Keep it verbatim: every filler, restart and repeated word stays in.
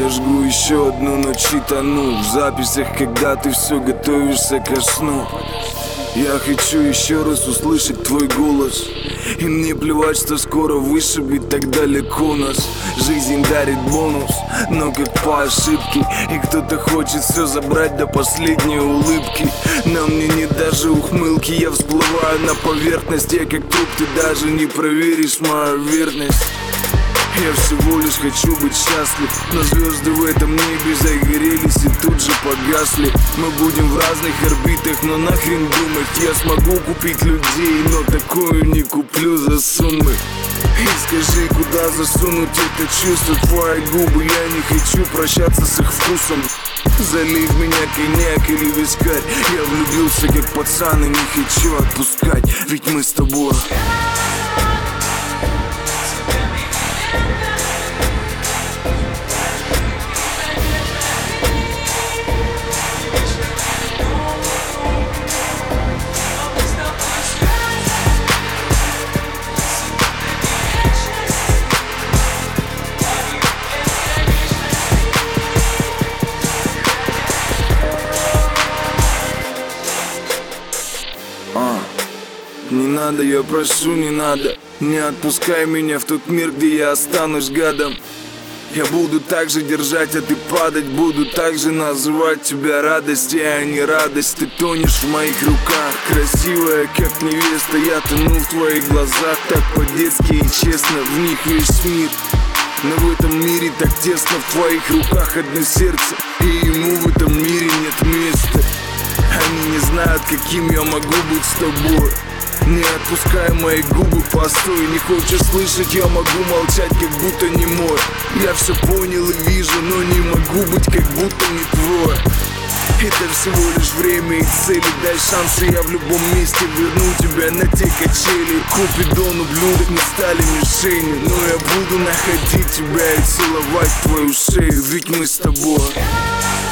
Подожгу еще одну ночь и тону в записях, когда ты все готовишься ко сну. Я хочу еще раз услышать твой голос, и мне плевать, что скоро вышибет так далеко нас. Жизнь дарит бонус, но как по ошибке, и кто-то хочет все забрать до последней улыбки. На мне нет даже ухмылки, я всплываю на поверхность. Я как труп, ты даже не проверишь мою верность. Я всего лишь хочу быть счастлив, но звезды в этом небе загорелись и тут же погасли. Мы будем в разных орбитах, но нахрен думать. Я смогу купить людей, но такое не куплю за суммы. И скажи, куда засунуть это чувство, твои губы. Я не хочу прощаться с их вкусом. Залей в меня коньяк или вискарь. Я влюбился как пацан и не хочу отпускать, ведь мы с тобой. Не надо, я прошу, не надо. Не отпускай меня в тот мир, где я останусь гадом. Я буду так же держать, а ты падать. Буду так же называть тебя радостью, а не радость. Ты тонешь в моих руках, красивая, как невеста. Я тону в твоих глазах, так по-детски и честно. В них весь мир, но в этом мире так тесно. В твоих руках одно сердце, и ему в этом мире нет места. Они не знают, каким я могу быть с тобой. Не отпускай мои губы, постой. Не хочешь слышать, я могу молчать, как будто не мой. Я все понял и вижу, но не могу быть, как будто не твой. Это всего лишь время и цели. Дай шансы, я в любом месте верну тебя на те качели. Купидон, ублюдок, не стали мишенью, но я буду находить тебя и целовать твою шею, ведь мы с тобой.